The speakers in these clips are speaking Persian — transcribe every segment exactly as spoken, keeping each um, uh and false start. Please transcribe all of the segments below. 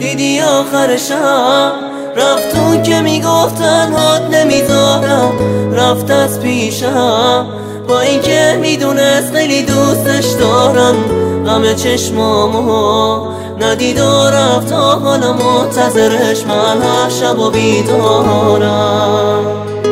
دیدی آخر شب رفتون که میگفتن حد نمیذارم، رفت از پیشم با اینکه میدونست خیلی دوستش دارم. غم چشمامو ندید و رفت تا حالا منتظرش من هر شب و بیدارم.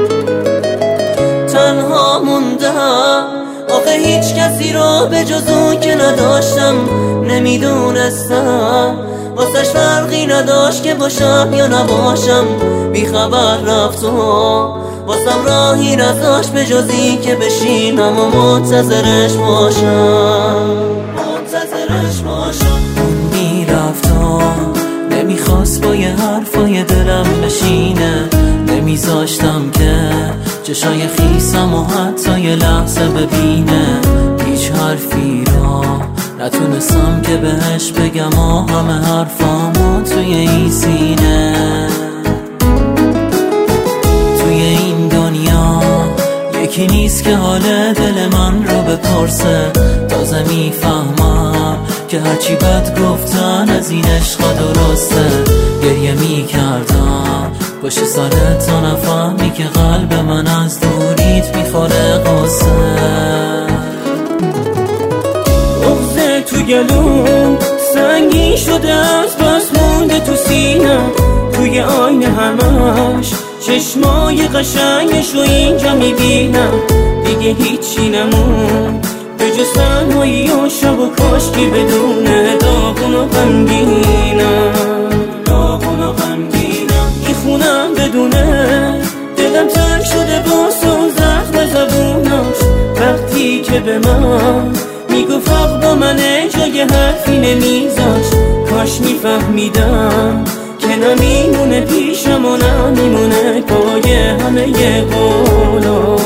تنها موندم آخه هیچ کسی رو به جز اون که نداشتم. نمیدونستم واسش فرقی نداشت که باشم یا نباشم. بی خبر رفت و واسم راهی نذاشت به جز این که بشینم و منتظرش باشم، منتظرش باشم. اون میرفت و نمیخواست با یه حرفای دلم بشینه. نمیذاشتم که چشای خیسم و حتی یه لحظه ببینه. هیچ حرفی را نتونستم که بهش بگم و همه حرفامو توی این سینه. توی این دنیا یکی نیست که حال دل من رو بپرسه. تازه میفهمم که هرچی بد گفتن از این عشق درسته. گریه میکردم باشه سرت تا نفهمی که قلب من از دوریت میخوره قصه. بغضه تو گلوم سنگین شده از بس مونده تو سینم. توی آینه همش چشمای قشنگش رو اینجا میبینم. دیگه هیچی نمون به جز تنهایی و شب و کاشکی بدونه داغون و غمگینم، داغون و غمگینم. میخونم بدونه دلم تنگ شده باز و زخم زبوناش. وقتی که به من میگفت حق با منه جای حرفی نمیذاش. کاش میفهمیدم که نمیمونه پیشم و نمیمونه پای همه ی قولا.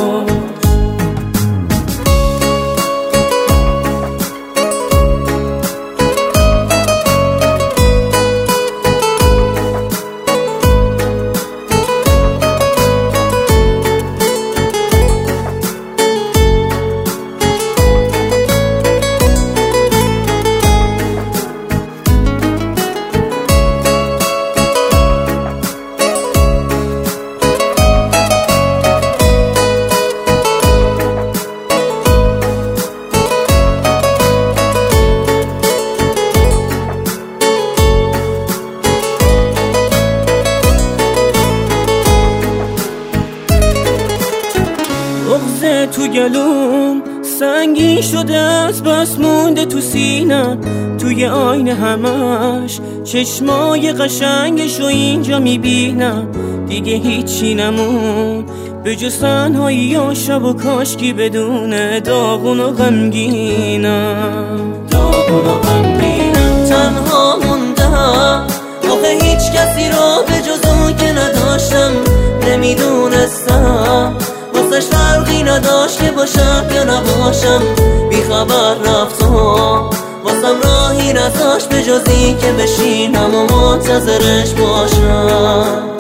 بغضه تو گلوم سنگین شده از بس مونده تو سینم. توی آینه همش چشمای قشنگش رو اینجا میبینم. دیگه هیچی نمون به جز تنهایی و شب و کاشکی بدونه داغون و غمگینم، داغون و غمگینم. تنها موندم آخه هیچ کسی رو به جز اون که نداشتم. نمیدونستم واسش فرقی نداشت که باشم یا نباشم. بی خبر رفت و واسم راهی نذاشت به جز این که بشینم و منتظرش باشم.